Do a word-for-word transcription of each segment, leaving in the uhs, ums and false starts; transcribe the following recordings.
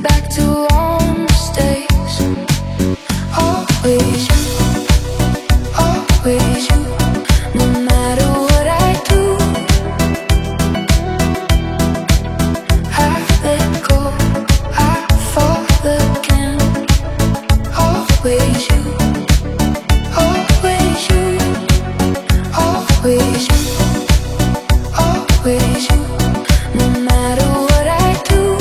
back to all mistakes. Always you, always you. No matter what I do, I let go, I fall again. Always you, always you, always you, always you. No matter what I do,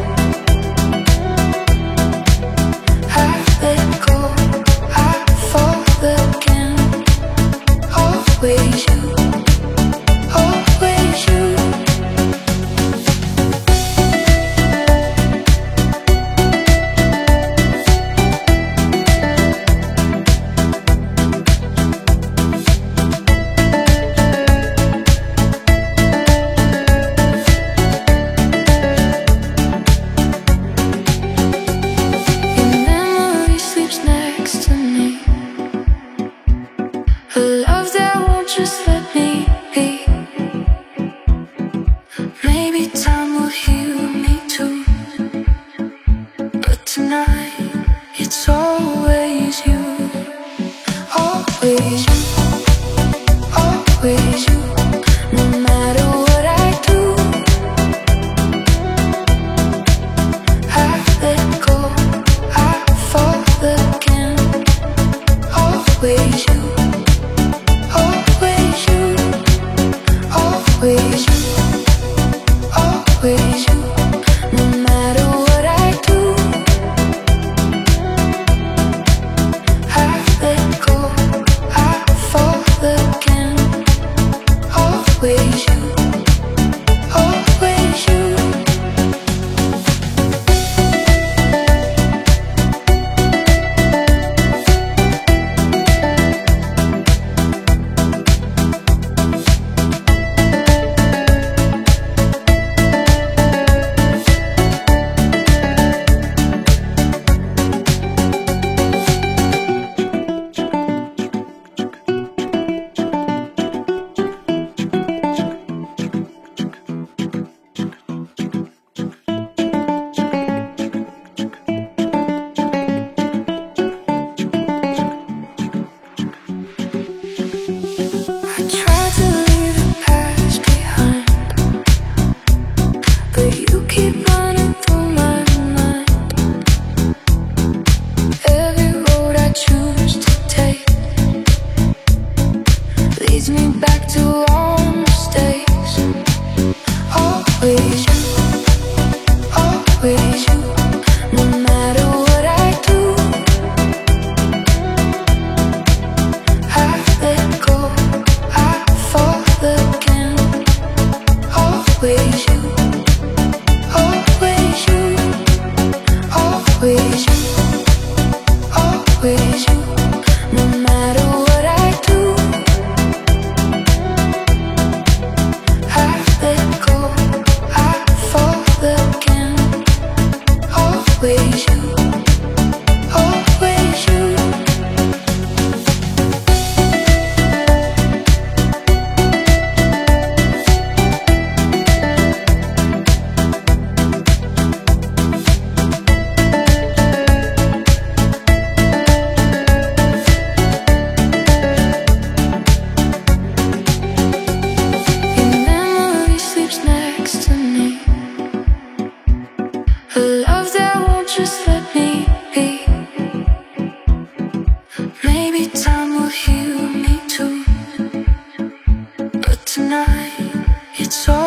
I let go, I fall again. Always you, always you. Your memory sleeps next to me. A love that won't just let me be. Maybe time will heal me too, but tonight it's always you. Always you, always you. No matter what I do, I let go, I fall again. Always you, always you, always you, always you. No matter what I do, I let go, I fall again. Always you, always you. I try to leave the past behind, but you keep running through my mind. Every road I choose to take leads me back to all mistakes. Always you, always you. No matter what I do, I let go, I fall again. Always you, always you, always you, always you. No matter what I do, I let go, I fall again. Always you, always you. Your memory sleeps next to me. A love that won't just let me be. Maybe time will heal me too, but tonight it's all